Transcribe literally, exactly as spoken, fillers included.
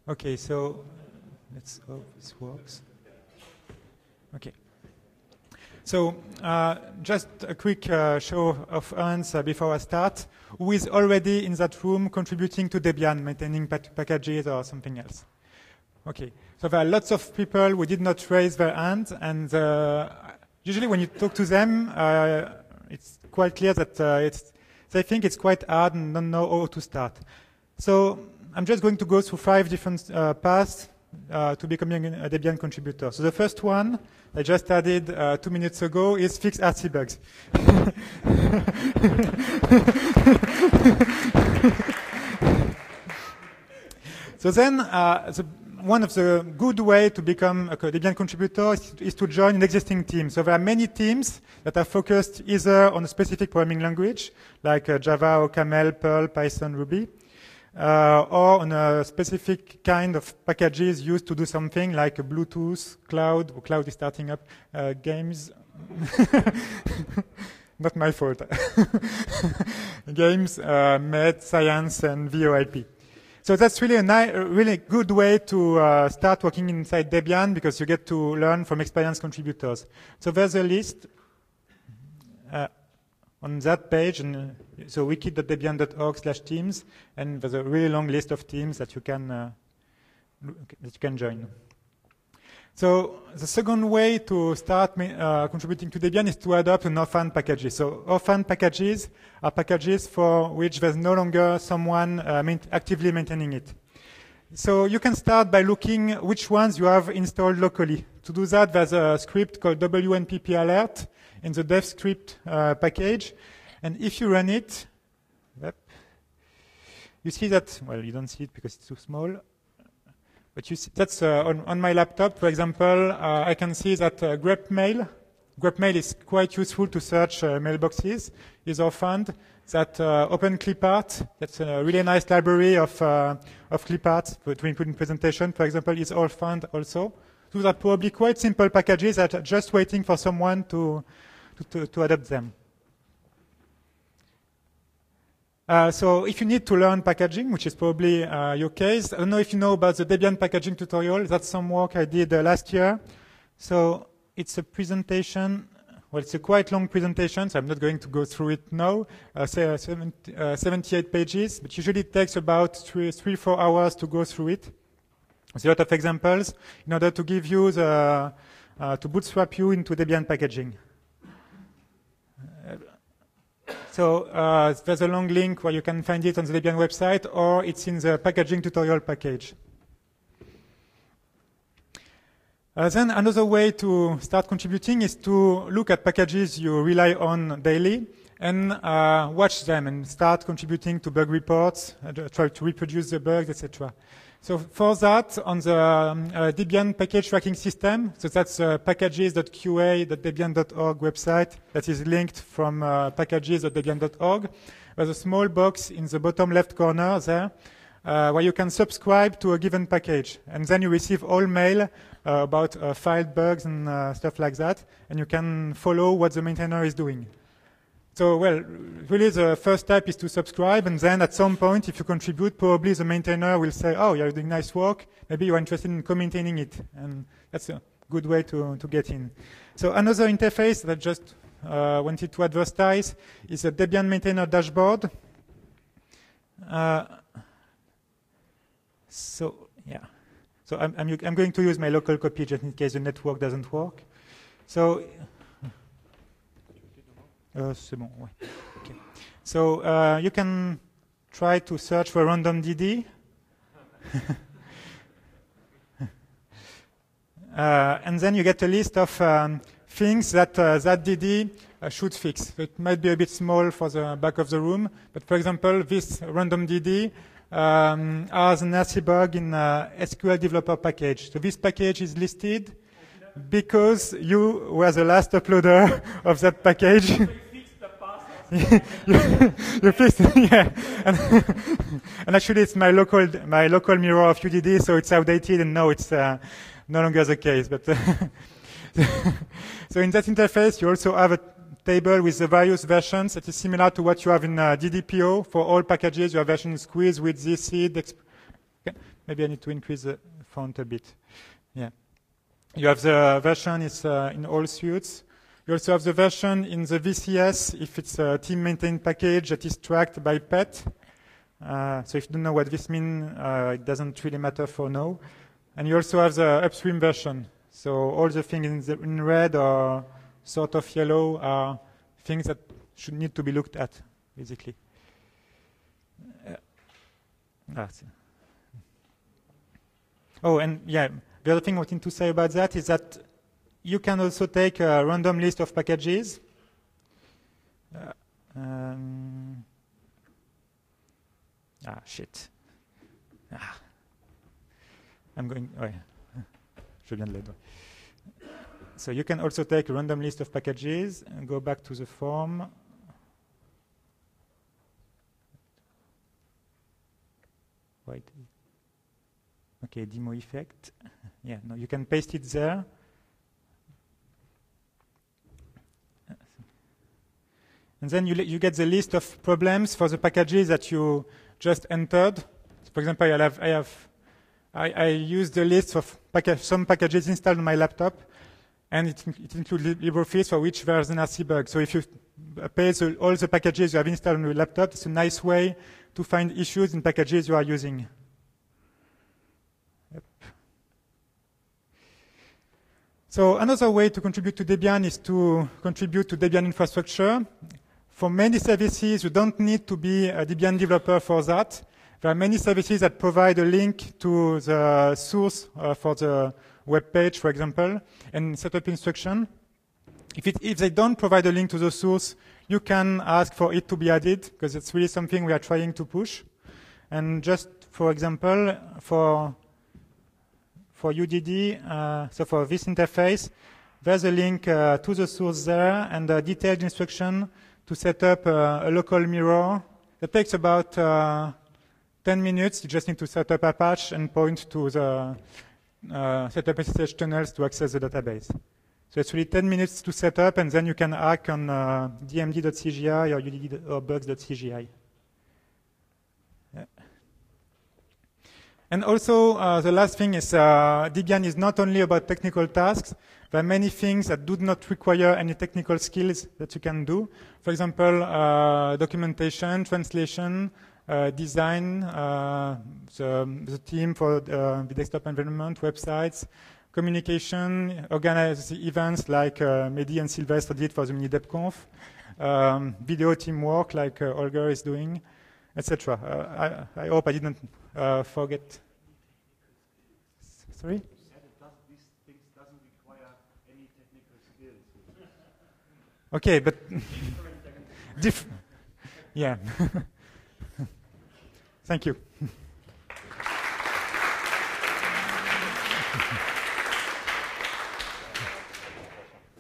Okay, so let's hope this works. Okay. So uh, just a quick uh, show of hands uh, before I start. Who is already in that room contributing to Debian, maintaining pack packages or something else? Okay. So there are lots of people who did not raise their hand, and uh, usually when you talk to them, uh, it's quite clear that uh, it's, they think it's quite hard and don't know how to start. So I'm just going to go through five different uh, paths uh, to becoming a Debian contributor. So the first one I just added uh, two minutes ago is fix R C bugs. So then, uh, the, one of the good ways to become a Debian contributor is, is to join an existing team. So there are many teams that are focused either on a specific programming language, like uh, Java, O C A M L, Perl, Python, Ruby, uh, or on a specific kind of packages used to do something like a Bluetooth, cloud, or cloud is starting up, uh, games. Not my fault. Games, uh, Med, Science, and V O I P. So that's really a, ni a really good way to uh, start working inside Debian, because you get to learn from experienced contributors. So there's a list uh, on that page, and uh, so wiki dot debian dot org slash teams, and there's a really long list of teams that you can uh, that you can join. So the second way to start uh, contributing to Debian is to adopt an orphan packages. So orphan packages are packages for which there's no longer someone uh, main actively maintaining it. So you can start by looking which ones you have installed locally. To do that, there's a script called W N P P alert in the dev script uh, package. And if you run it, yep, you see that, well, you don't see it because it's too small. But you see, that's uh, on, on my laptop, for example, uh, I can see that uh, grepmail, grepmail is quite useful to search uh, mailboxes, is orphaned. That uh, OpenClipart, that's a really nice library of, uh, of cliparts to include in presentation, for example, is orphaned also. Those are probably quite simple packages that are just waiting for someone to, to, to, to adopt them. Uh, so if you need to learn packaging, which is probably uh, your case, I don't know if you know about the Debian packaging tutorial. That's some work I did uh, last year. So it's a presentation. Well, it's a quite long presentation, so I'm not going to go through it now. Uh, say, uh, seventy, uh, seventy-eight pages, but usually it takes about three, three, four hours to go through it. There's a lot of examples in order to give you the, uh, to bootstrap you into Debian packaging. So uh, there's a long link where you can find it on the Debian website, or it's in the packaging tutorial package. Uh, then another way to start contributing is to look at packages you rely on daily and uh, watch them and start contributing to bug reports, uh, try to reproduce the bugs, et cetera. So for that, on the um, uh, Debian package tracking system, so that's uh, packages dot Q A dot debian dot org website that is linked from uh, packages dot debian dot org. There's a small box in the bottom left corner there uh, where you can subscribe to a given package. And then you receive all mail uh, about uh, filed bugs and uh, stuff like that. And you can follow what the maintainer is doing. So, well, really the first step is to subscribe, and then at some point, if you contribute, probably the maintainer will say, oh, you're doing nice work, maybe you're interested in co-maintaining it, and that's a good way to, to get in. So another interface that I just uh, wanted to advertise is a Debian maintainer dashboard. Uh, so, yeah. So I'm, I'm, I'm going to use my local copy just in case the network doesn't work. So, Uh, c'est bon, ouais. Okay. So uh, you can try to search for random D D. uh, and then you get a list of um, things that uh, that D D uh, should fix. So it might be a bit small for the back of the room, but for example, this random D D um, has an R C bug in uh, S Q L developer package. So this package is listed because you were the last uploader of that package. you, you fixed, yeah. And, and actually, it's my local my local mirror of U D D, so it's outdated, and now it's uh, no longer the case. But uh, so in that interface, you also have a table with the various versions that is similar to what you have in uh, D D P O for all packages. You have version squeeze, with Z seed. maybe I need to increase the font a bit. Yeah. You have the version is uh, in all suites. You also have the version in the V C S if it's a team maintained package that is tracked by pet. Uh, so if you don't know what this means, uh, it doesn't really matter for now. And you also have the upstream version. So all the things in, the, in red or sort of yellow are things that should need to be looked at, basically. Uh, ah, oh, and yeah, the other thing I wanted to say about that is that you can also take a random list of packages. Uh, um, ah, shit. Ah. I'm going, oh yeah. Je viens de l'aider. So you can also take a random list of packages and go back to the form. Wait. Okay, demo effect. Yeah, no, you can paste it there. And then you, you get the list of problems for the packages that you just entered. So for example, I have, I have I, I use the list of package, some packages installed on my laptop, and it, it includes LibreOffice for which there's an R C bug. So if you pay the, all the packages you have installed on your laptop, it's a nice way to find issues in packages you are using. Yep. So another way to contribute to Debian is to contribute to Debian infrastructure. For many services, you don't need to be a Debian developer for that. There are many services that provide a link to the source uh, for the web page, for example, and setup instruction. If, it, if they don't provide a link to the source, you can ask for it to be added, because it's really something we are trying to push. And just for example, for, for U D D, uh, so for this interface, there's a link uh, to the source there and a detailed instruction to set up uh, a local mirror. That takes about uh, ten minutes. You just need to set up a patch and point to the uh, set up S S H tunnels to access the database. So it's really ten minutes to set up, and then you can hack on uh, D M D dot C G I or U D D or bugs dot C G I. Yeah. And also, uh, the last thing is uh, Debian is not only about technical tasks. There are many things that do not require any technical skills that you can do. For example, uh, documentation, translation, Uh, design, uh, the, the team for uh, the desktop environment, websites, communication, organize the events like uh, Mehdi and Sylvestre did for the mini DebConf, um, video teamwork like uh, Holger is doing, et cetera. Uh, I, I hope I didn't uh, forget. Sorry? You said it does, these things doesn't require any technical skills. Okay, but diff yeah. Thank you.